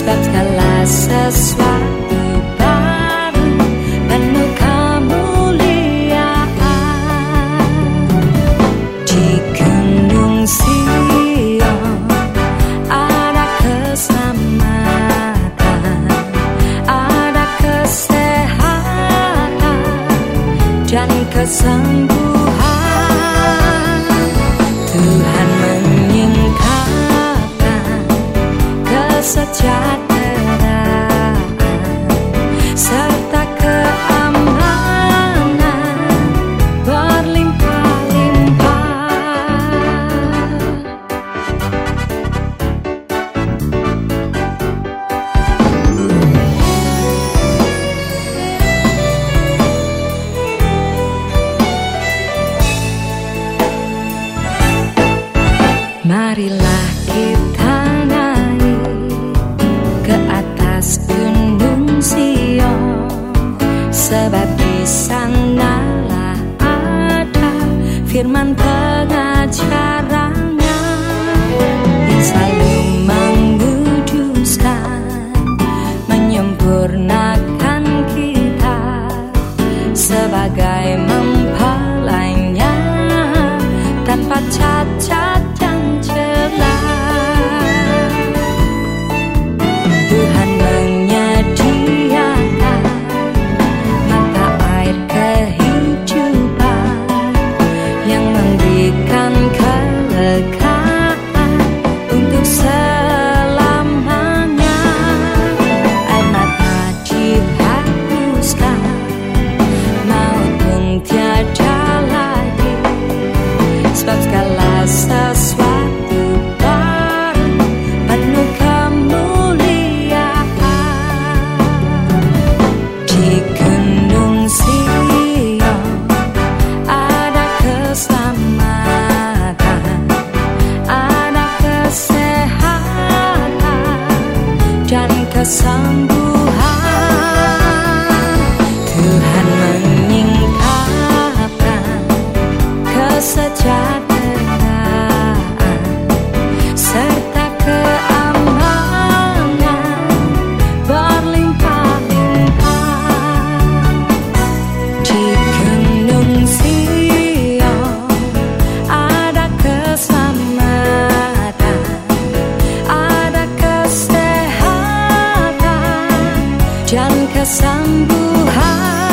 sebab segala sesuatu baru penuh kemuliaan. Di Gunung Sion ada keselamatan, ada kesehatan dan kesembuhan. Tuhan menyingkapkan kesejahteraan serta keamanan berlimpah-limpah. Marilah kita naik ke atas Gunung Sion, sebab di sanalah ada firman pengajarannya yang selalu menguduskan, menyempurnakan kita sebagai mempelainya tanpa cacat dan celah. Tuhan menyediakan mata air kehidupan yang memberikan kelegaan untuk selamanya. Air mata dihapuskan, maut pun tiada lagi, sebab segala sesuatu baru penuh kemuliaan. Di Gunung Sion ada keselamatan, ada kesehatan dan kesembuhan. Tuhan menyingkapkan kesejahteraan serta keamanan berlimpah-limpah. Di Gunung Sion ada keselamatan, ada kesehatan dan kesembuhan.